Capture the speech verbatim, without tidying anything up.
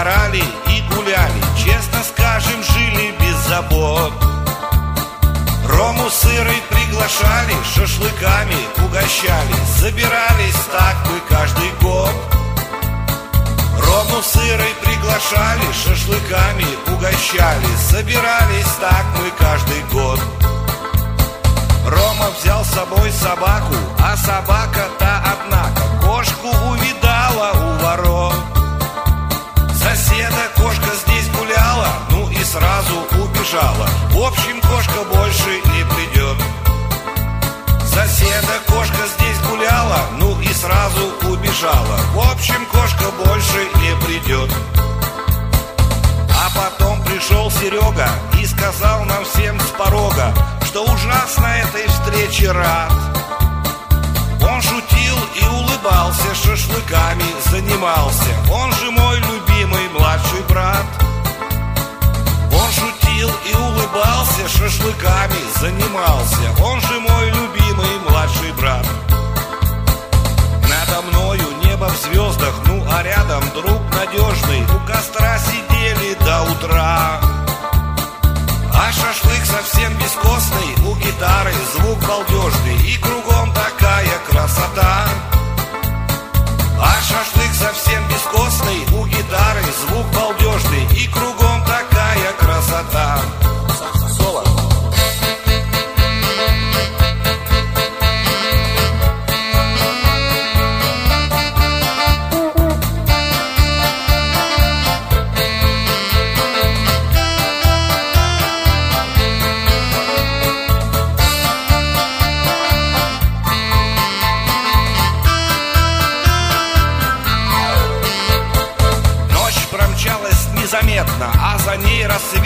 загорали и гуляли, честно скажем, жили без забот. Рому с Ирой приглашали, шашлыками угощали, собирались так мы каждый год. Рому с Ирой приглашали, шашлыками угощали, собирались так мы каждый год. Рома взял с собой собаку, а собака-то, однако, кошку увидала у ворот. Соседа кошка здесь гуляла, ну и сразу убежала. В общем, кошка больше не придет. Соседа кошка здесь гуляла, ну и сразу убежала. В общем, кошка больше не придет. А потом пришел Серега и сказал нам всем с порога, что ужасно этой встрече рад. Он шутил и улыбался, шашлыками занимался. Он же мой любимый младший брат. Он шутил и улыбался, шашлыками занимался. Он же мой любимый младший брат. Надо мною небо в звездах, ну а рядом друг надежный. У костра сидели до утра. А шашлык совсем бескостный, у гитары звук балдежный, и кругом такая красота. А шашлык совсем бескостный, у гитары звук балдежный, и кругом такая красота. Соло. Заметно, а за ней рассвет